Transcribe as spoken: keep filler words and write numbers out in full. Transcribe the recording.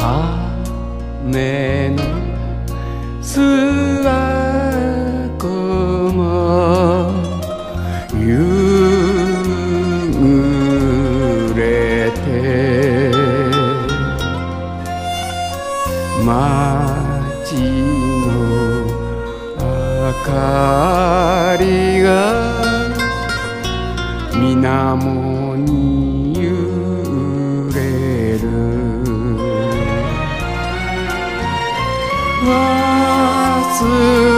雨の諏訪湖も夕暮れて街の明かりが水面に揺れる忘